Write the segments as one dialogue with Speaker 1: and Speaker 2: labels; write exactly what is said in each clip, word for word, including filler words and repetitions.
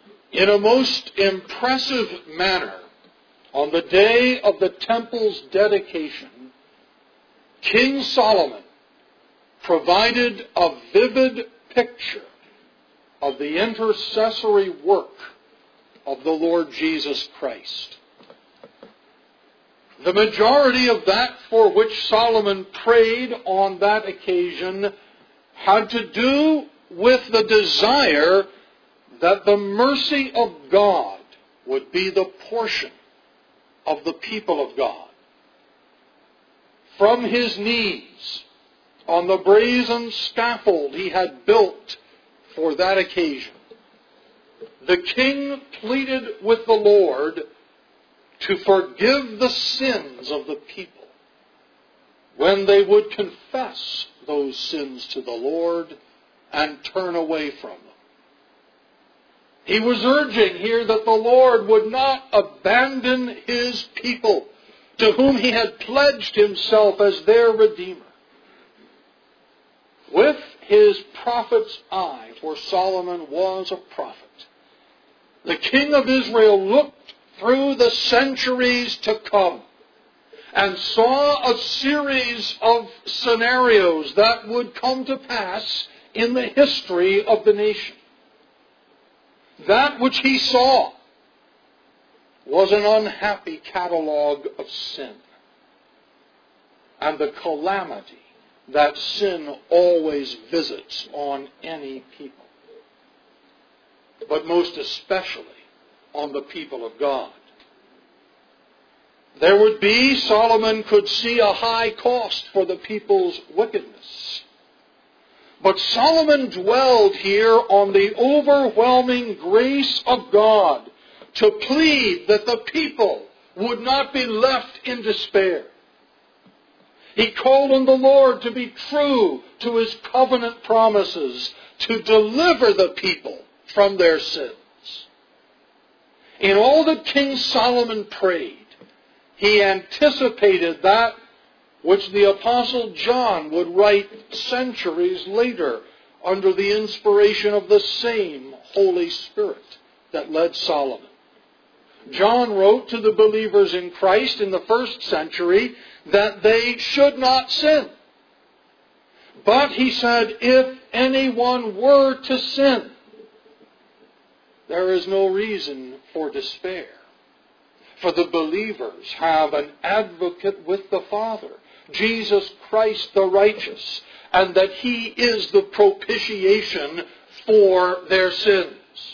Speaker 1: In a most impressive manner, on the day of the temple's dedication, King Solomon provided a vivid picture of the intercessory work of the Lord Jesus Christ. The majority of that for which Solomon prayed on that occasion had to do with the desire that the mercy of God would be the portion of the people of God. From his knees, on the brazen scaffold he had built for that occasion, the king pleaded with the Lord to forgive the sins of the people when they would confess those sins to the Lord and turn away from them. He was urging here that the Lord would not abandon his people to whom he had pledged himself as their Redeemer. With his prophet's eye, for Solomon was a prophet, the king of Israel looked through the centuries to come and saw a series of scenarios that would come to pass in the history of the nation. That which he saw was an unhappy catalogue of sin and the calamity that sin always visits on any people, but most especially on the people of God. There would be, Solomon could see, a high cost for the people's wickedness. But Solomon dwelled here on the overwhelming grace of God to plead that the people would not be left in despair. He called on the Lord to be true to his covenant promises, to deliver the people from their sins. In all that King Solomon prayed, he anticipated that which the Apostle John would write centuries later under the inspiration of the same Holy Spirit that led Solomon. John wrote to the believers in Christ in the first century that they should not sin. But he said, if anyone were to sin, there is no reason for despair. For the believers have an advocate with the Father, Jesus Christ the righteous, and that he is the propitiation for their sins.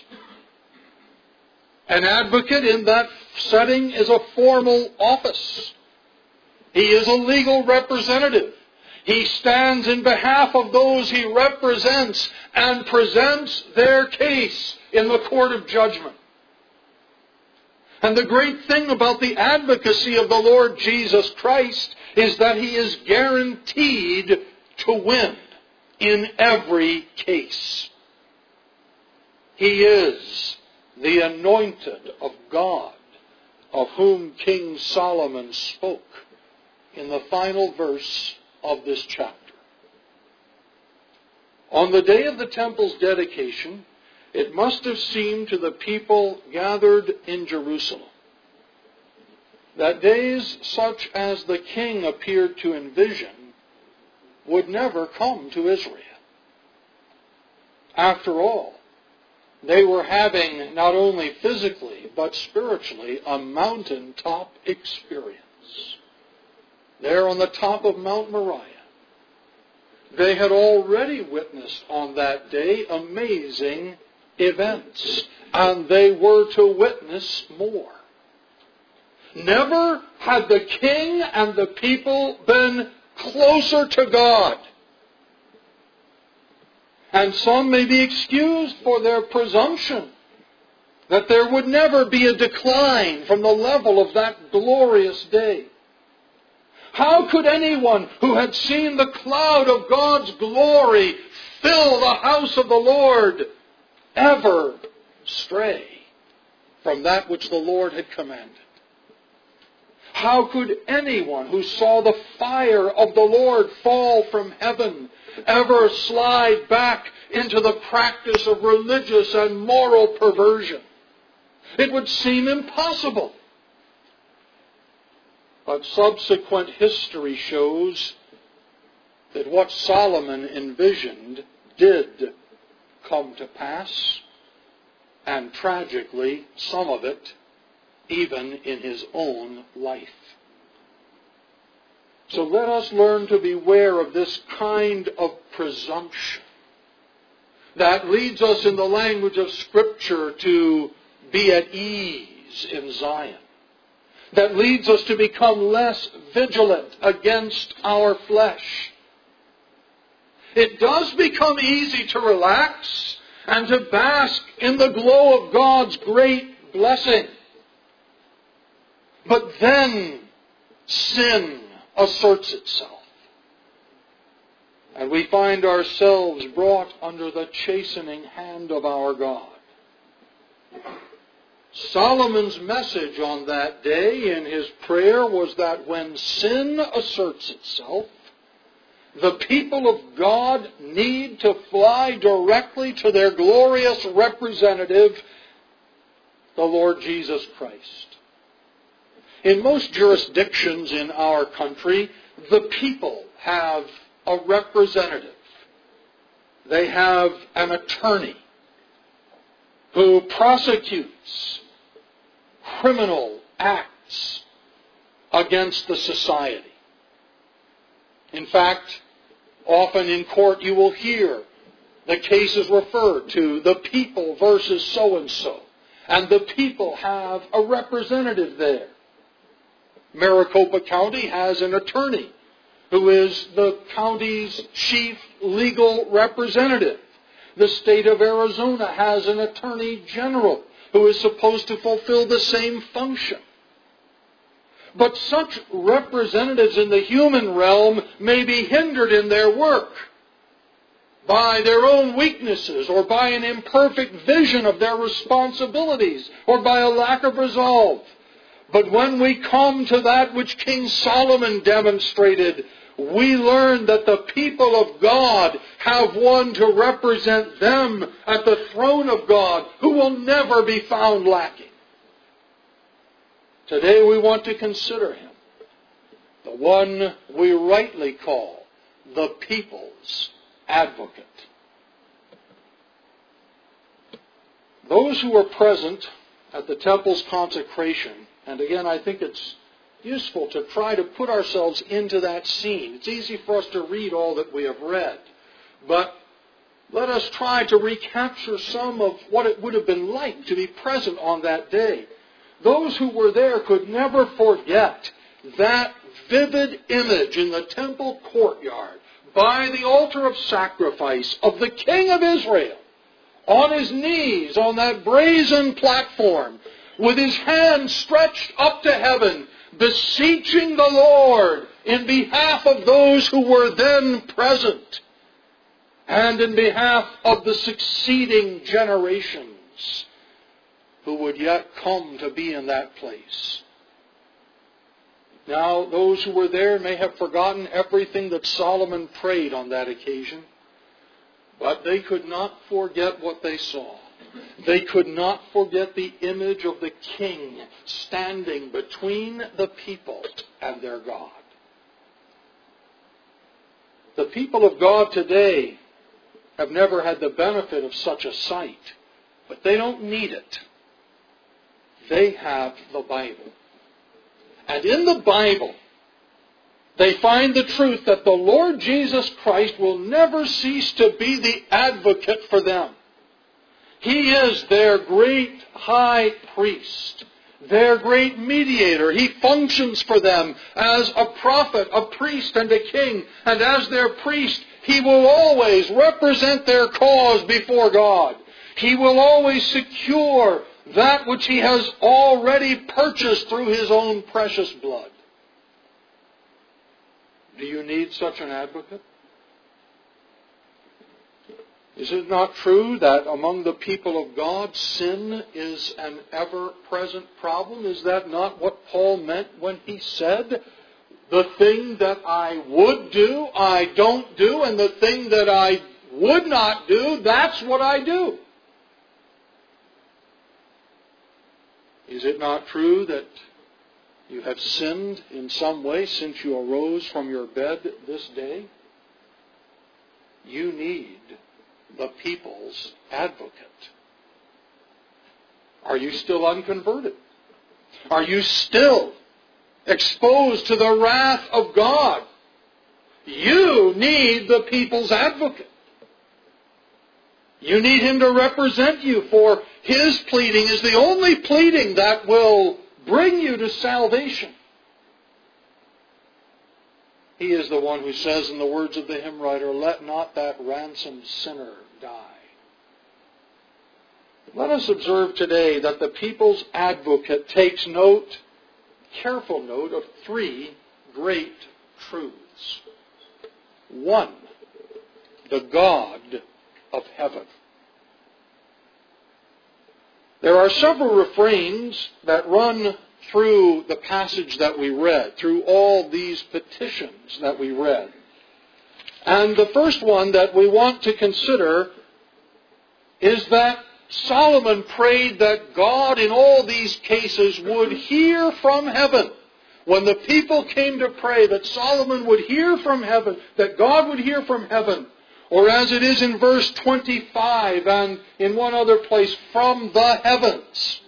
Speaker 1: An advocate in that setting is a formal office. He is a legal representative. He stands in behalf of those he represents and presents their case in the court of judgment. And the great thing about the advocacy of the Lord Jesus Christ is that he is guaranteed to win in every case. He is the anointed of God, of whom King Solomon spoke in the final verse of this chapter. On the day of the temple's dedication, it must have seemed to the people gathered in Jerusalem that days such as the king appeared to envision would never come to Israel. After all, they were having not only physically but spiritually a mountaintop experience. There on the top of Mount Moriah, they had already witnessed on that day amazing events, and they were to witness more. Never had the king and the people been closer to God. And some may be excused for their presumption that there would never be a decline from the level of that glorious day. How could anyone who had seen the cloud of God's glory fill the house of the Lord ever stray from that which the Lord had commanded? How could anyone who saw the fire of the Lord fall from heaven ever slide back into the practice of religious and moral perversion? It would seem impossible. But subsequent history shows that what Solomon envisioned did come to pass, and tragically, some of it even in his own life. So let us learn to beware of this kind of presumption that leads us, in the language of Scripture, to be at ease in Zion, that leads us to become less vigilant against our flesh. It does become easy to relax and to bask in the glow of God's great blessing. But then sin asserts itself, and we find ourselves brought under the chastening hand of our God. Solomon's message on that day in his prayer was that when sin asserts itself, the people of God need to fly directly to their glorious representative, the Lord Jesus Christ. In most jurisdictions in our country, the people have a representative. They have an attorney who prosecutes criminal acts against the society. In fact, often in court you will hear the cases referred to, the people versus so-and-so, and the people have a representative there. Maricopa County has an attorney who is the county's chief legal representative. The state of Arizona has an attorney general who is supposed to fulfill the same function. But such representatives in the human realm may be hindered in their work by their own weaknesses, or by an imperfect vision of their responsibilities, or by a lack of resolve. But when we come to that which King Solomon demonstrated, we learn that the people of God have one to represent them at the throne of God who will never be found lacking. Today we want to consider him, the one we rightly call the people's advocate. Those who were present at the temple's consecration, and again, I think it's useful to try to put ourselves into that scene. It's easy for us to read all that we have read, but let us try to recapture some of what it would have been like to be present on that day. Those who were there could never forget that vivid image in the temple courtyard by the altar of sacrifice of the King of Israel on his knees on that brazen platform, with his hands stretched up to heaven, beseeching the Lord in behalf of those who were then present and in behalf of the succeeding generations who would yet come to be in that place. Now, those who were there may have forgotten everything that Solomon prayed on that occasion, but they could not forget what they saw. They could not forget the image of the king standing between the people and their God. The people of God today have never had the benefit of such a sight, but they don't need it. They have the Bible. And in the Bible, they find the truth that the Lord Jesus Christ will never cease to be the advocate for them. He is their great high priest, their great mediator. He functions for them as a prophet, a priest, and a king. And as their priest, he will always represent their cause before God. He will always secure that which he has already purchased through his own precious blood. Do you need such an advocate? Is it not true that among the people of God, sin is an ever-present problem? Is that not what Paul meant when he said, the thing that I would do, I don't do, and the thing that I would not do, that's what I do? Is it not true that you have sinned in some way since you arose from your bed this day? You need the people's advocate. Are you still unconverted? Are you still exposed to the wrath of God? You need the people's advocate. You need him to represent you, for his pleading is the only pleading that will bring you to salvation. He is the one who says in the words of the hymn writer, let not that ransomed sinner die. Let us observe today that the people's advocate takes note, careful note, of three great truths. One, the God of heaven. There are several refrains that run through the passage that we read, through all these petitions that we read. And the first one that we want to consider is that Solomon prayed that God in all these cases would hear from heaven. When the people came to pray, that Solomon would hear from heaven, that God would hear from heaven. Or as it is in verse twenty-five and in one other place, from the heavens.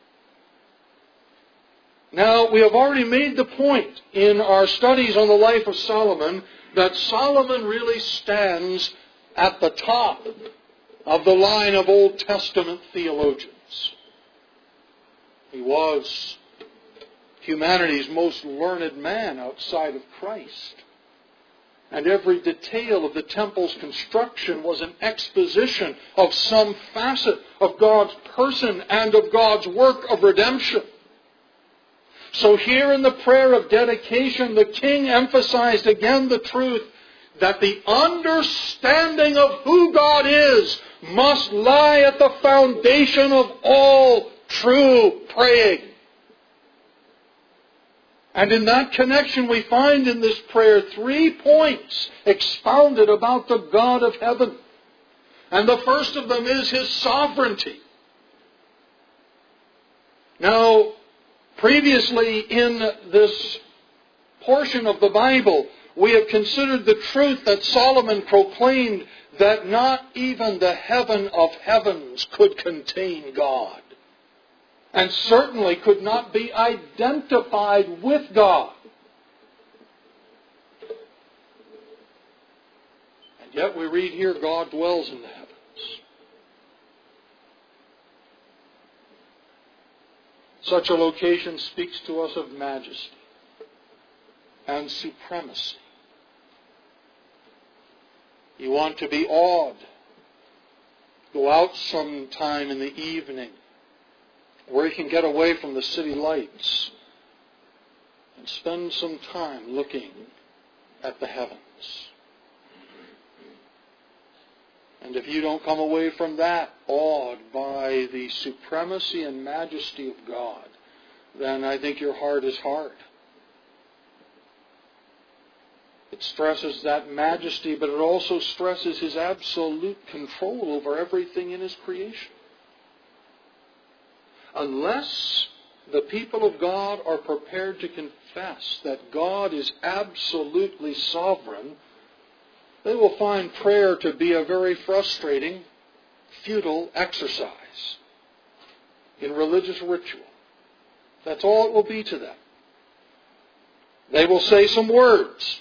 Speaker 1: Now, we have already made the point in our studies on the life of Solomon that Solomon really stands at the top of the line of Old Testament theologians. He was humanity's most learned man outside of Christ. And every detail of the temple's construction was an exposition of some facet of God's person and of God's work of redemption. So here in the prayer of dedication, the king emphasized again the truth that the understanding of who God is must lie at the foundation of all true praying. And in that connection we find in this prayer three points expounded about the God of heaven. And the first of them is his sovereignty. Now, previously in this portion of the Bible, we have considered the truth that Solomon proclaimed that not even the heaven of heavens could contain God. And certainly could not be identified with God. And yet we read here, God dwells in the heavens. Such a location speaks to us of majesty and supremacy. You want to be awed. Go out sometime in the evening where you can get away from the city lights and spend some time looking at the heavens. And if you don't come away from that awed by the supremacy and majesty of God, then I think your heart is hard. It stresses that majesty, but it also stresses his absolute control over everything in his creation. Unless the people of God are prepared to confess that God is absolutely sovereign, they will find prayer to be a very frustrating, futile exercise in religious ritual. That's all it will be to them. They will say some words.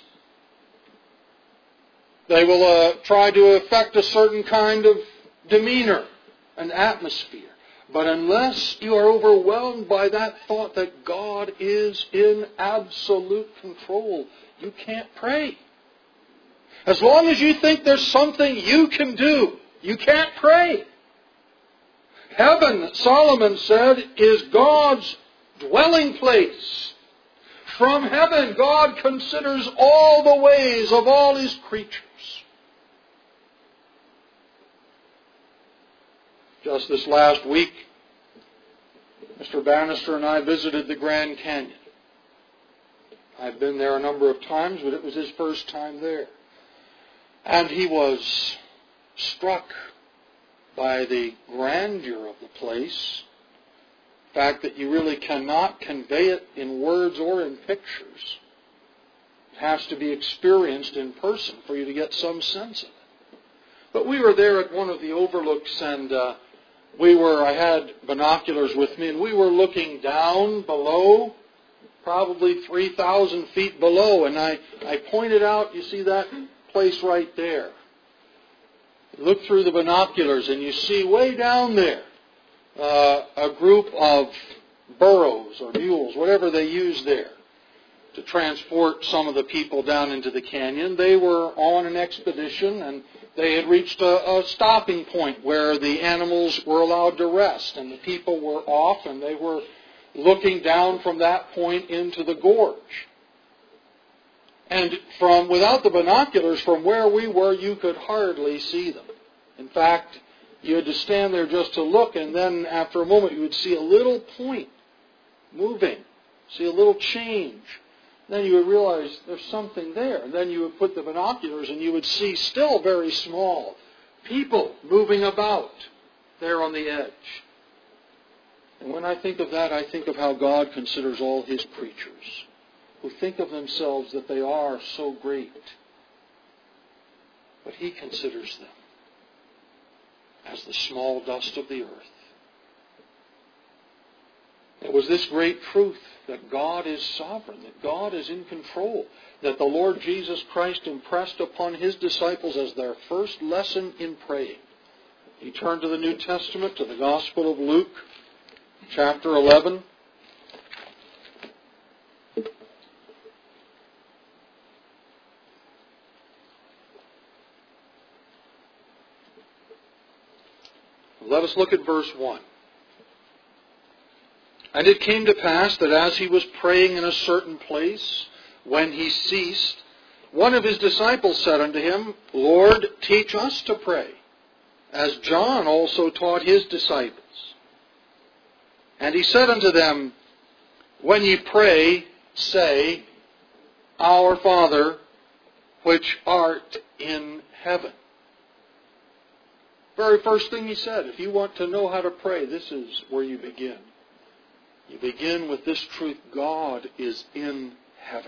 Speaker 1: They will uh, try to affect a certain kind of demeanor, an atmosphere. But unless you are overwhelmed by that thought that God is in absolute control, you can't pray. As long as you think there's something you can do, you can't pray. Heaven, Solomon said, is God's dwelling place. From heaven, God considers all the ways of all his creatures. Just this last week, Mister Bannister and I visited the Grand Canyon. I've been there a number of times, but it was his first time there. And he was struck by the grandeur of the place. The fact that you really cannot convey it in words or in pictures. It has to be experienced in person for you to get some sense of it. But we were there at one of the overlooks, and uh, we were, I had binoculars with me, and we were looking down below, probably three thousand feet below, and I, I pointed out, you see that place right there. You look through the binoculars, and you see way down there uh, a group of burros or mules, whatever they use there, to transport some of the people down into the canyon. They were on an expedition, and they had reached a, a stopping point where the animals were allowed to rest, and the people were off, and they were looking down from that point into the gorge. And from without the binoculars, from where we were, you could hardly see them. In fact, you had to stand there just to look, and then after a moment you would see a little point moving, see a little change. Then you would realize there's something there. And then you would put the binoculars and you would see still very small people moving about there on the edge. And when I think of that, I think of how God considers all His creatures, who think of themselves that they are so great. But He considers them as the small dust of the earth. It was this great truth that God is sovereign, that God is in control, that the Lord Jesus Christ impressed upon His disciples as their first lesson in praying. He turned to the New Testament, to the Gospel of Luke, chapter eleven. Let us look at verse one. And it came to pass that as he was praying in a certain place, when he ceased, one of his disciples said unto him, Lord, teach us to pray, as John also taught his disciples. And he said unto them, When ye pray, say, Our Father, which art in heaven. Very first thing he said, if you want to know how to pray, this is where you begin. You begin with this truth: God is in heaven.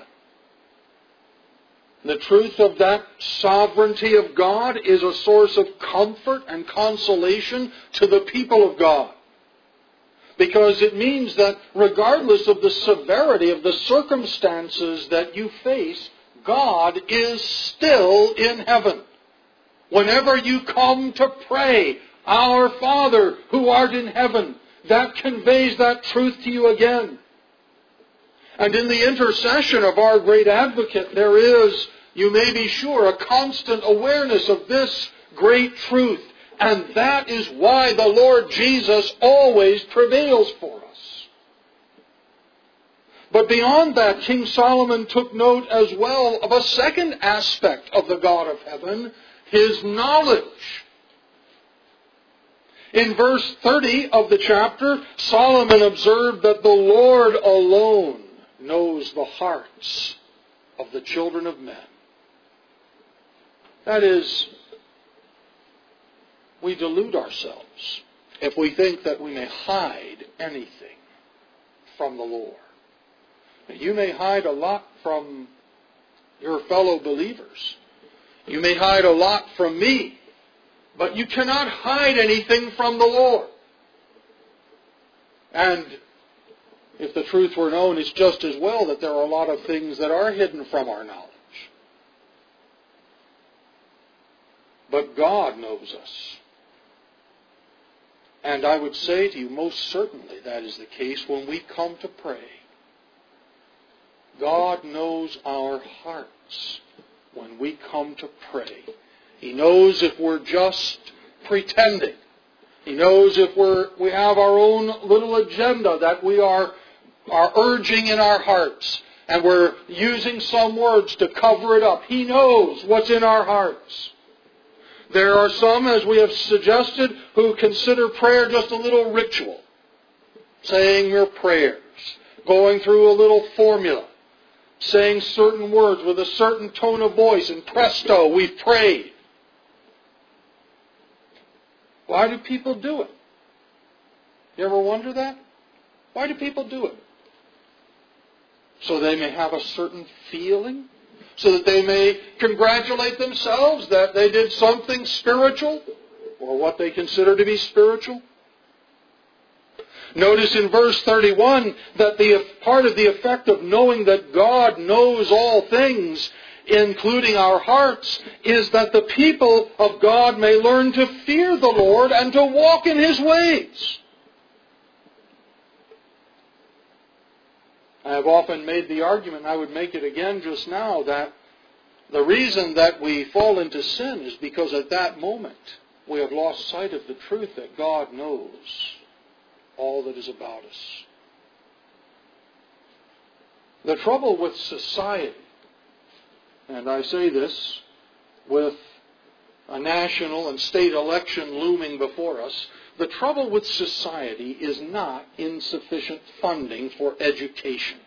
Speaker 1: The truth of that sovereignty of God is a source of comfort and consolation to the people of God. Because it means that regardless of the severity of the circumstances that you face, God is still in heaven. Whenever you come to pray, Our Father who art in heaven, that conveys that truth to you again. And in the intercession of our great advocate, there is, you may be sure, a constant awareness of this great truth. And that is why the Lord Jesus always prevails for us. But beyond that, King Solomon took note as well of a second aspect of the God of heaven, His knowledge. In verse thirty of the chapter, Solomon observed that the Lord alone knows the hearts of the children of men. That is, we delude ourselves if we think that we may hide anything from the Lord. You may hide a lot from your fellow believers. You may hide a lot from me. But you cannot hide anything from the Lord. And if the truth were known, it's just as well that there are a lot of things that are hidden from our knowledge. But God knows us. And I would say to you, most certainly that is the case when we come to pray. God knows our hearts when we come to pray. He knows if we're just pretending. He knows if we're we have our own little agenda that we are, are urging in our hearts, and we're using some words to cover it up. He knows what's in our hearts. There are some, as we have suggested, who consider prayer just a little ritual. Saying your prayers, going through a little formula, saying certain words with a certain tone of voice, and presto, we've prayed. Why do people do it? You ever wonder that? Why do people do it? So they may have a certain feeling? So that they may congratulate themselves that they did something spiritual, or what they consider to be spiritual? Notice in verse thirty-one that the part of the effect of knowing that God knows all things, including our hearts, is that the people of God may learn to fear the Lord and to walk in His ways. I have often made the argument, and I would make it again just now, that the reason that we fall into sin is because at that moment we have lost sight of the truth that God knows all that is about us. The trouble with society, and I say this with a national and state election looming before us, the trouble with society is not insufficient funding for education.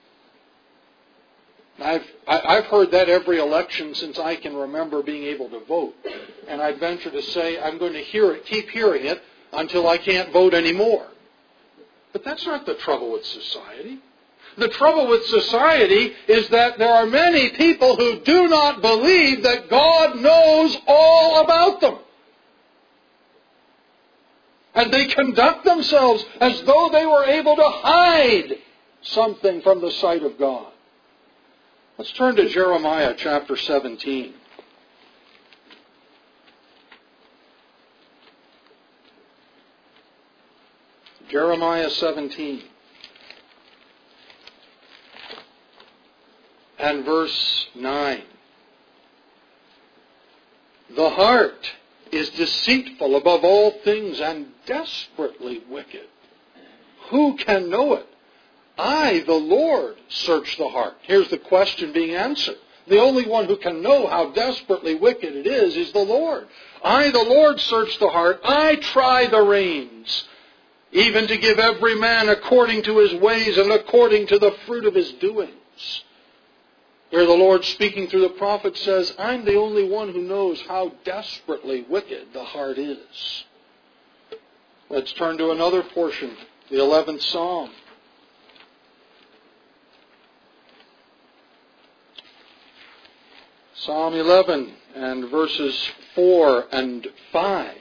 Speaker 1: I've, I've heard that every election since I can remember being able to vote. And I'd venture to say I'm going to hear it, keep hearing it, until I can't vote anymore. But that's not the trouble with society. The trouble with society is that there are many people who do not believe that God knows all about them. And they conduct themselves as though they were able to hide something from the sight of God. Let's turn to Jeremiah chapter seventeen. Jeremiah seventeen. And verse nine. The heart is deceitful above all things and desperately wicked. Who can know it? I, the Lord, search the heart. Here's the question being answered. The only one who can know how desperately wicked it is, is the Lord. I, the Lord, search the heart. I try the reins, even to give every man according to his ways and according to the fruit of his doings. Here the Lord, speaking through the prophet, says, I'm the only one who knows how desperately wicked the heart is. Let's turn to another portion, the eleventh Psalm. Psalm eleven and verses four and five.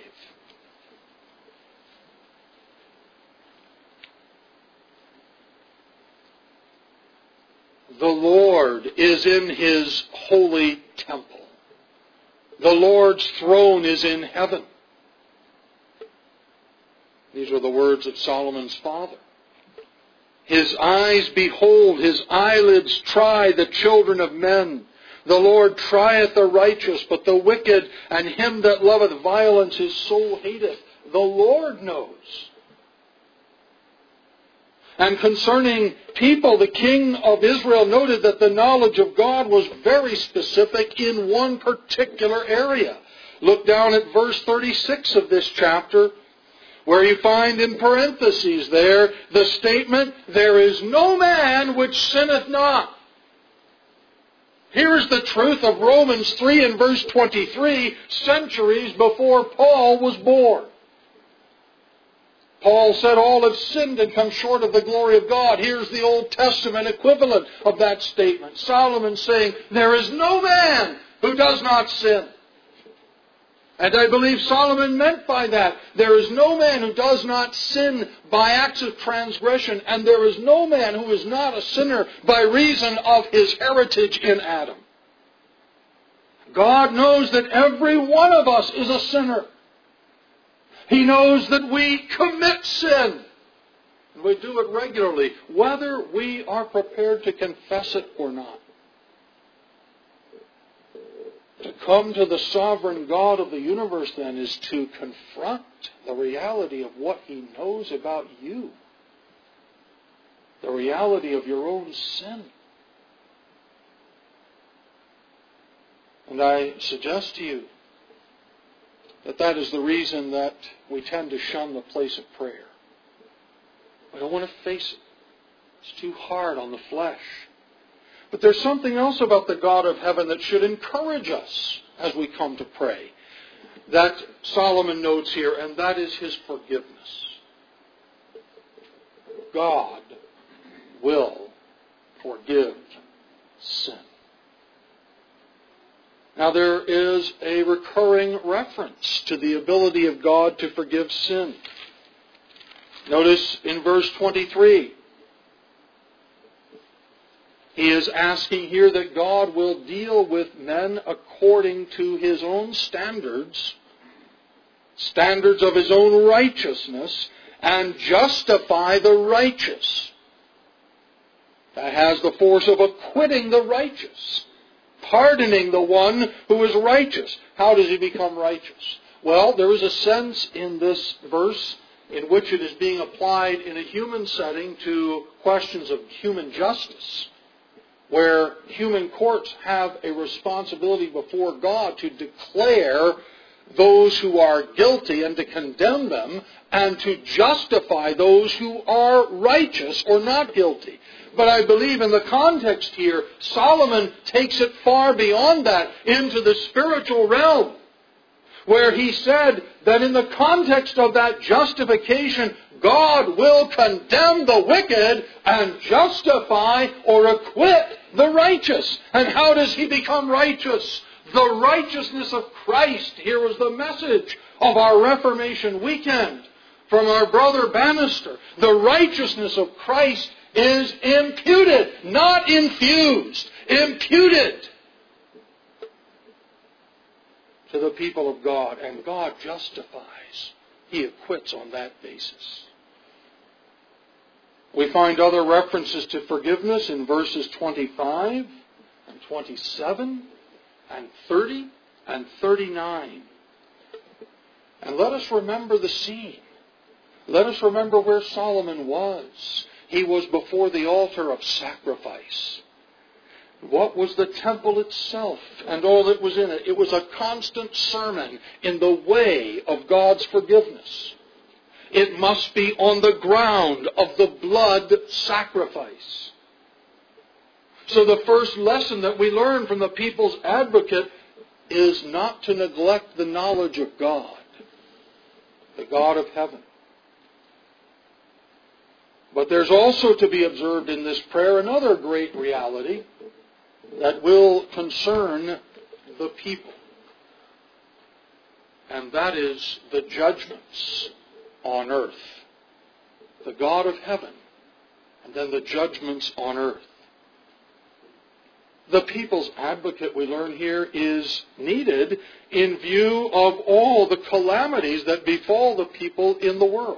Speaker 1: The Lord is in His holy temple. The Lord's throne is in heaven. These are the words of Solomon's father. His eyes behold, His eyelids try the children of men. The Lord trieth the righteous, but the wicked and him that loveth violence his soul hateth. The Lord knows. And concerning people, the king of Israel noted that the knowledge of God was very specific in one particular area. Look down at verse thirty-six of this chapter, where you find in parentheses there the statement, there is no man which sinneth not. Here's the truth of Romans three and verse twenty-three, centuries before Paul was born. Paul said, all have sinned and come short of the glory of God. Here's the Old Testament equivalent of that statement. Solomon saying, there is no man who does not sin. And I believe Solomon meant by that, there is no man who does not sin by acts of transgression, and there is no man who is not a sinner by reason of his heritage in Adam. God knows that every one of us is a sinner. He knows that we commit sin. And we do it regularly, whether we are prepared to confess it or not. To come to the sovereign God of the universe, then, is to confront the reality of what He knows about you. The reality of your own sin. And I suggest to you that that is the reason that we tend to shun the place of prayer. We don't want to face it. It's too hard on the flesh. But there's something else about the God of heaven that should encourage us as we come to pray, that Solomon notes here, and that is His forgiveness. God will forgive sin. Now there is a recurring reference to the ability of God to forgive sin. Notice in verse twenty-three, he is asking here that God will deal with men according to His own standards, standards of His own righteousness, and justify the righteous. That has the force of acquitting the righteous, pardoning the one who is righteous. How does he become righteous? Well, there is a sense in this verse in which it is being applied in a human setting to questions of human justice, where human courts have a responsibility before God to declare those who are guilty and to condemn them, and to justify those who are righteous or not guilty. But I believe in the context here, Solomon takes it far beyond that into the spiritual realm, where he said that in the context of that justification, God will condemn the wicked and justify or acquit the righteous. And how does he become righteous? The righteousness of Christ. Here was the message of our Reformation weekend from our brother Bannister. The righteousness of Christ is imputed, not infused, imputed to the people of God. And God justifies. He acquits on that basis. We find other references to forgiveness in verses twenty-five and twenty-seven and thirty and thirty-nine. And let us remember the scene. Let us remember where Solomon was. He was before the altar of sacrifice. What was the temple itself and all that was in it? It was a constant sermon in the way of God's forgiveness. It must be on the ground of the blood sacrifice. So the first lesson that we learn from the people's advocate is not to neglect the knowledge of God, the God of heaven. But there's also to be observed in this prayer another great reality that will concern the people. And that is the judgments on earth. The God of heaven, and then the judgments on earth. The people's advocate, we learn here, is needed in view of all the calamities that befall the people in the world.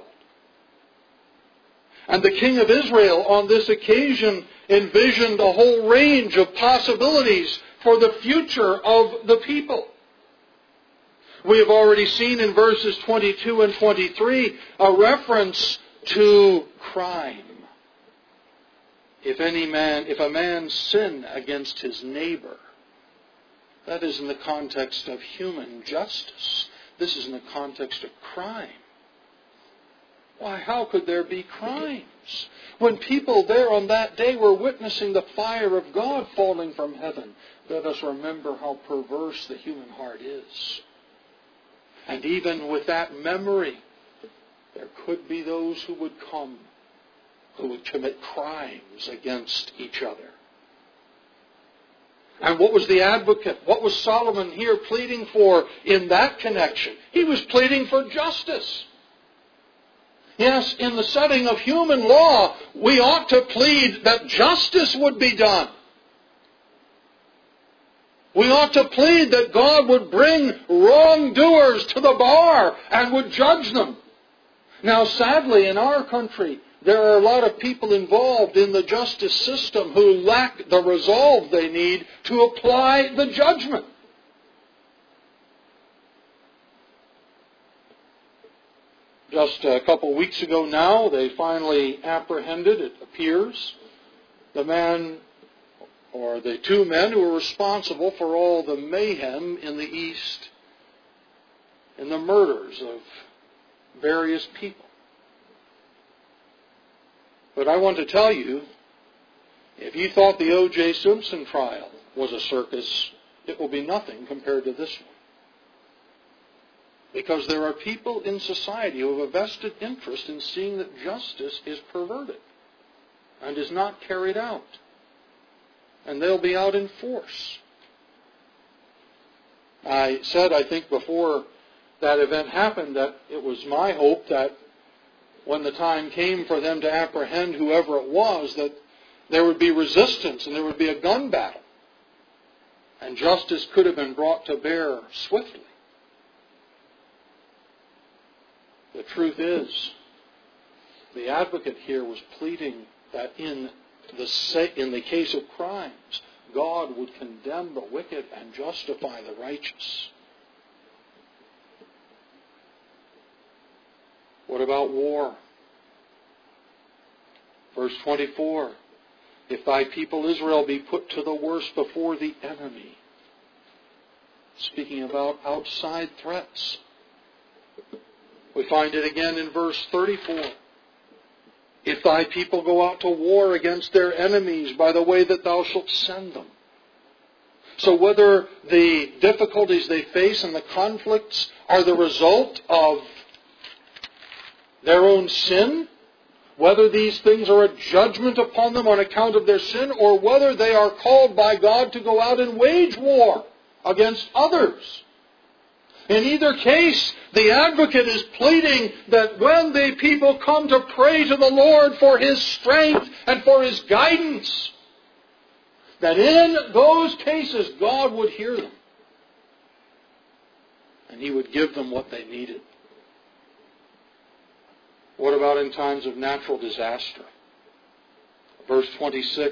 Speaker 1: And the king of Israel on this occasion envisioned a whole range of possibilities for the future of the people. We have already seen in verses twenty-two and twenty-three a reference to crime. If any man, if a man sin against his neighbor, that is in the context of human justice. This is in the context of crime. Why, how could there be crimes? When people there on that day were witnessing the fire of God falling from heaven, let us remember how perverse the human heart is. And even with that memory, there could be those who would come, who would commit crimes against each other. And what was the advocate? What was Solomon here pleading for in that connection? He was pleading for justice. Yes, in the setting of human law, we ought to plead that justice would be done. We ought to plead that God would bring wrongdoers to the bar and would judge them. Now, sadly, in our country, there are a lot of people involved in the justice system who lack the resolve they need to apply the judgment. Just a couple weeks ago now, they finally apprehended, it appears, the man or the two men who were responsible for all the mayhem in the East. in the murders of various people. But I want to tell you, if you thought the O J Simpson trial was a circus, it will be nothing compared to this one. Because there are people in society who have a vested interest in seeing that justice is perverted and is not carried out. And they'll be out in force. I said, I think, before that event happened, that it was my hope that when the time came for them to apprehend whoever it was, that there would be resistance and there would be a gun battle. And justice could have been brought to bear swiftly. The truth is, the advocate here was pleading that in the, in the case of crimes, God would condemn the wicked and justify the righteous. What about war? Verse twenty-four, if thy people Israel be put to the worse before the enemy. Speaking about outside threats. We find it again in verse thirty-four. If thy people go out to war against their enemies by the way that thou shalt send them. So whether the difficulties they face and the conflicts are the result of their own sin, whether these things are a judgment upon them on account of their sin, or whether they are called by God to go out and wage war against others. In either case, the advocate is pleading that when the people come to pray to the Lord for His strength and for His guidance, that in those cases God would hear them. And He would give them what they needed. What about in times of natural disaster? Verse twenty-six.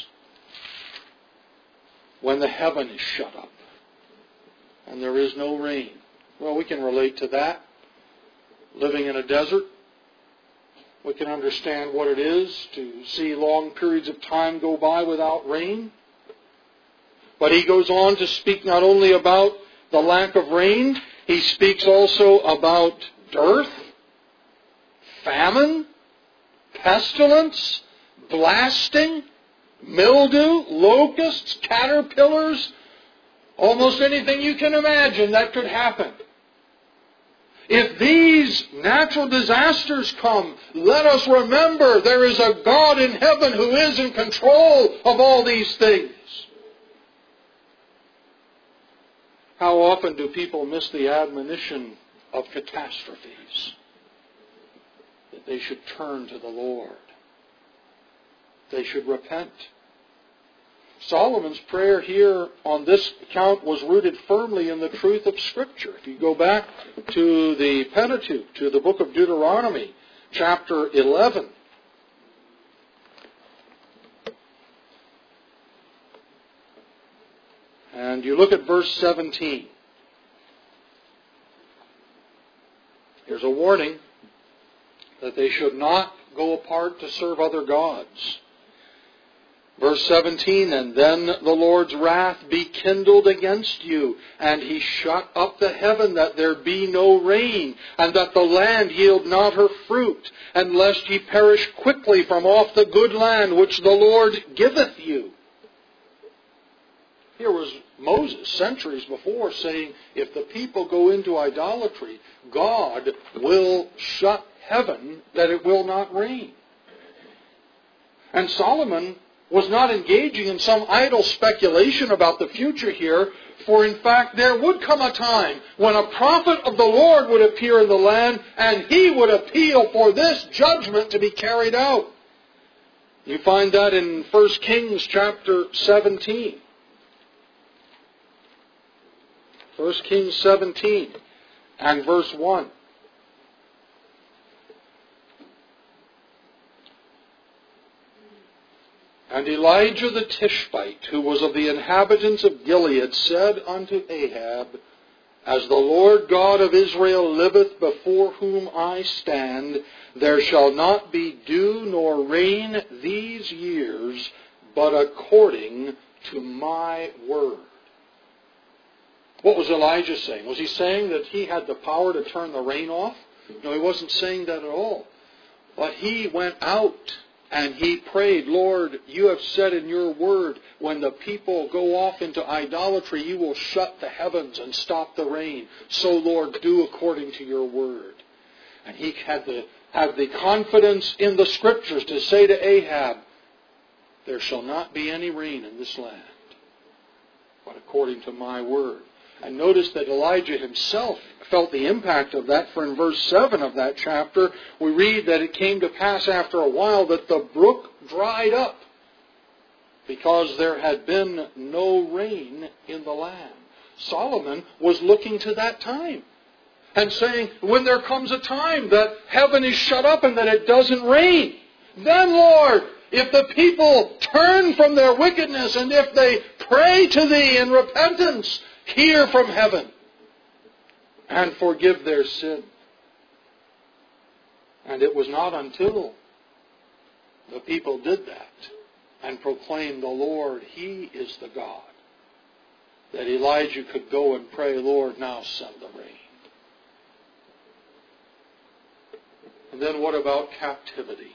Speaker 1: When the heaven is shut up and there is no rain. Well, we can relate to that. Living in a desert, we can understand what it is to see long periods of time go by without rain. But he goes on to speak not only about the lack of rain, he speaks also about dearth, famine, pestilence, blasting, mildew, locusts, caterpillars, almost anything you can imagine that could happen. If these natural disasters come, let us remember there is a God in heaven who is in control of all these things. How often do people miss the admonition of catastrophes? That they should turn to the Lord. They should repent. Solomon's prayer here on this account was rooted firmly in the truth of Scripture. If you go back to the Pentateuch, to the book of Deuteronomy, chapter eleven, and you look at verse seventeen. Here's a warning that they should not go apart to serve other gods. Verse seventeen, and then the Lord's wrath be kindled against you, and He shut up the heaven that there be no rain, and that the land yield not her fruit, and lest ye perish quickly from off the good land which the Lord giveth you. Here was Moses, centuries before, saying, if the people go into idolatry, God will shut heaven that it will not rain. And Solomon was not engaging in some idle speculation about the future here, for in fact there would come a time when a prophet of the Lord would appear in the land, and he would appeal for this judgment to be carried out. You find that in First Kings chapter seventeen. First Kings seventeen and verse one. And Elijah the Tishbite, who was of the inhabitants of Gilead, said unto Ahab, as the Lord God of Israel liveth, before whom I stand, there shall not be dew nor rain these years, but according to my word. What was Elijah saying? Was he saying that he had the power to turn the rain off? No, he wasn't saying that at all. But he went out and he prayed, Lord, you have said in your word, when the people go off into idolatry, you will shut the heavens and stop the rain. So, Lord, do according to your word. And he had the, had the confidence in the Scriptures to say to Ahab, there shall not be any rain in this land, but according to my word. And notice that Elijah himself felt the impact of that, for in verse seven of that chapter, we read that it came to pass after a while that the brook dried up because there had been no rain in the land. Solomon was looking to that time and saying, when there comes a time that heaven is shut up and that it doesn't rain, then, Lord, if the people turn from their wickedness and if they pray to Thee in repentance, hear from heaven and forgive their sin. And it was not until the people did that and proclaimed the Lord, He is the God, that Elijah could go and pray, Lord, now send the rain. And then what about captivity?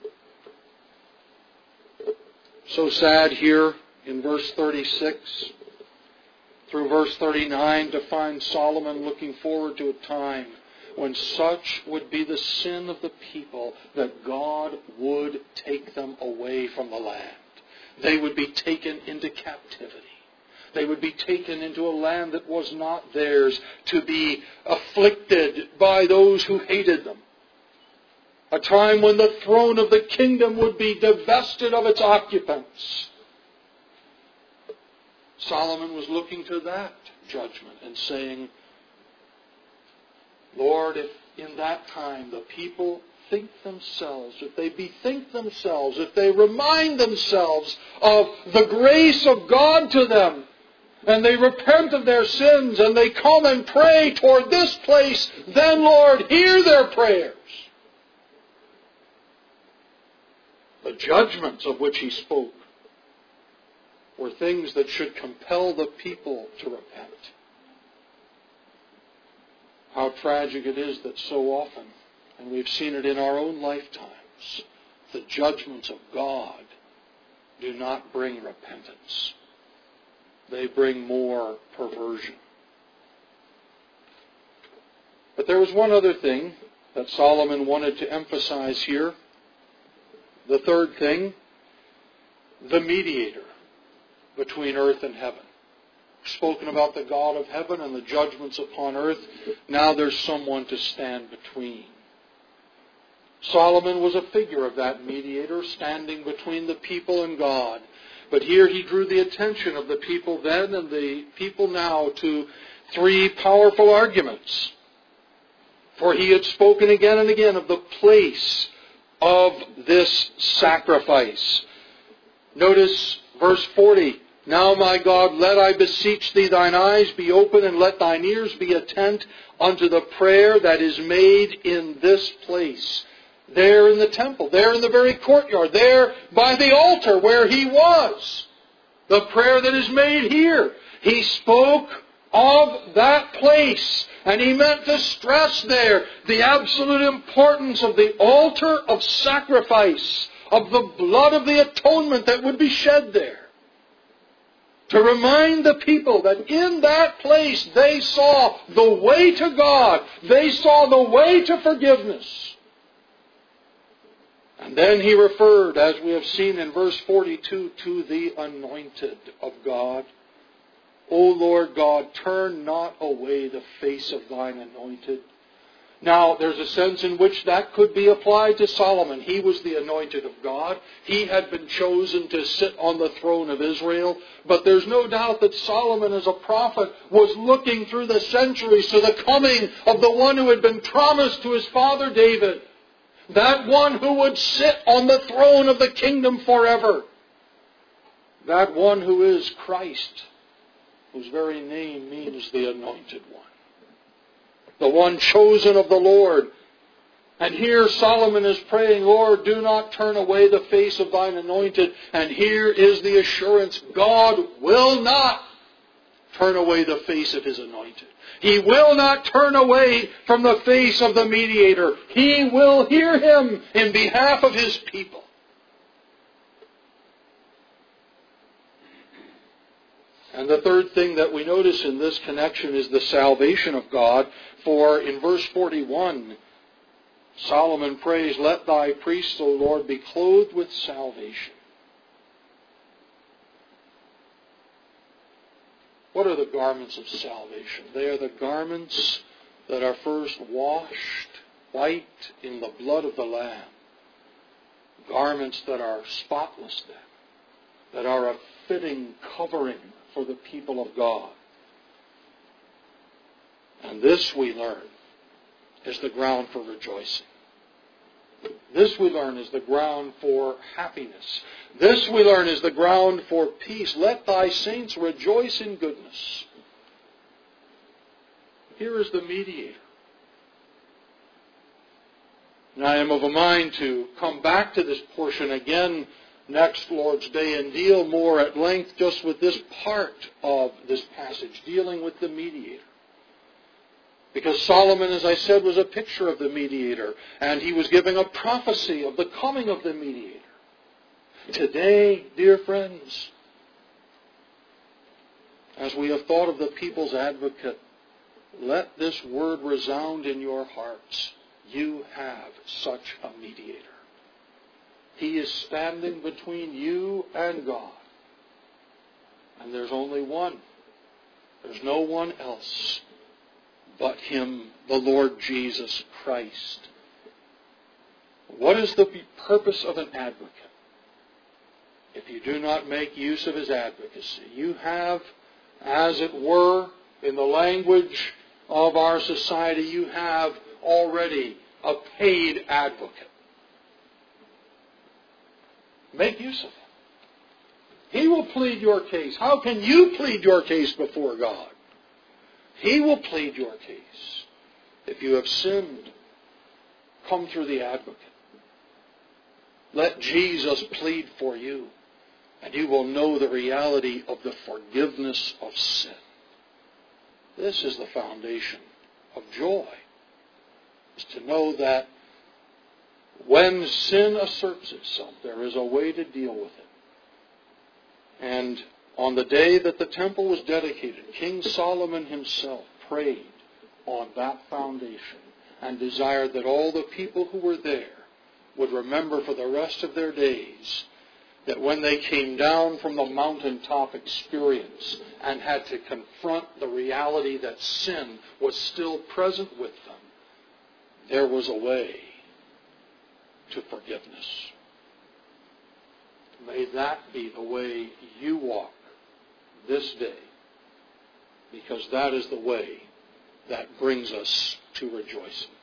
Speaker 1: So sad here in verse thirty-six through verse thirty-nine to find Solomon looking forward to a time when such would be the sin of the people that God would take them away from the land. They would be taken into captivity. They would be taken into a land that was not theirs, to be afflicted by those who hated them. A time when the throne of the kingdom would be divested of its occupants. Solomon was looking to that judgment and saying, Lord, if in that time the people think themselves, if they bethink themselves, if they remind themselves of the grace of God to them, and they repent of their sins, and they come and pray toward this place, then, Lord, hear their prayers. The judgments of which he spoke were things that should compel the people to repent. How tragic it is that so often, and we've seen it in our own lifetimes, the judgments of God do not bring repentance. They bring more perversion. But there was one other thing that Solomon wanted to emphasize here. The third thing, the mediator between earth and heaven. We've spoken about the God of heaven and the judgments upon earth. Now there's someone to stand between. Solomon was a figure of that mediator, standing between the people and God. But here he drew the attention of the people then and the people now to three powerful arguments. For he had spoken again and again of the place of this sacrifice. Notice verse forty. Now, my God, let I beseech thee, thine eyes be open, and let thine ears be attent unto the prayer that is made in this place. There in the temple, there in the very courtyard, there by the altar where he was. The prayer that is made here. He spoke of that place, and he meant to stress there the absolute importance of the altar of sacrifice, of the blood of the atonement that would be shed there. To remind the people that in that place they saw the way to God. They saw the way to forgiveness. And then he referred, as we have seen in verse forty-two, to the anointed of God. O Lord God, turn not away the face of thine anointed. Now, there's a sense in which that could be applied to Solomon. He was the anointed of God. He had been chosen to sit on the throne of Israel. But there's no doubt that Solomon, as a prophet, was looking through the centuries to the coming of the one who had been promised to his father David. That one who would sit on the throne of the kingdom forever. That one who is Christ, whose very name means the anointed one. The one chosen of the Lord. And here Solomon is praying, Lord, do not turn away the face of thine anointed. And here is the assurance, God will not. turn away the face of His anointed. He will not turn away from the face of the mediator. He will hear Him in behalf of His people. And the third thing that we notice in this connection is the salvation of God. For in verse forty-one, Solomon prays, "Let thy priests, O Lord, be clothed with salvation." What are the garments of salvation? They are the garments that are first washed white in the blood of the Lamb. Garments that are spotless then, that are a fitting covering for the people of God. And this, we learn, is the ground for rejoicing. This, we learn, is the ground for happiness. This, we learn, is the ground for peace. Let thy saints rejoice in goodness. Here is the mediator. And I am of a mind to come back to this portion again next Lord's Day and deal more at length just with this part of this passage, dealing with the mediator. Because Solomon, as I said, was a picture of the mediator, and he was giving a prophecy of the coming of the mediator. Today, dear friends, as we have thought of the people's advocate, let this word resound in your hearts. You have such a mediator. He is standing between you and God. And there's only one. There's no one else but Him, the Lord Jesus Christ. What is the purpose of an advocate? If you do not make use of his advocacy, you have, as it were, in the language of our society, you have already a paid advocate. Make use of him. He will plead your case. How can you plead your case before God? He will plead your case. If you have sinned, come through the advocate. Let Jesus plead for you, and you will know the reality of the forgiveness of sin. This is the foundation of joy, is to know that when sin asserts itself, there is a way to deal with it. And on the day that the temple was dedicated, King Solomon himself prayed on that foundation and desired that all the people who were there would remember for the rest of their days that when they came down from the mountaintop experience and had to confront the reality that sin was still present with them, there was a way to forgiveness. May that be the way you walk this day, because that is the way that brings us to rejoicing.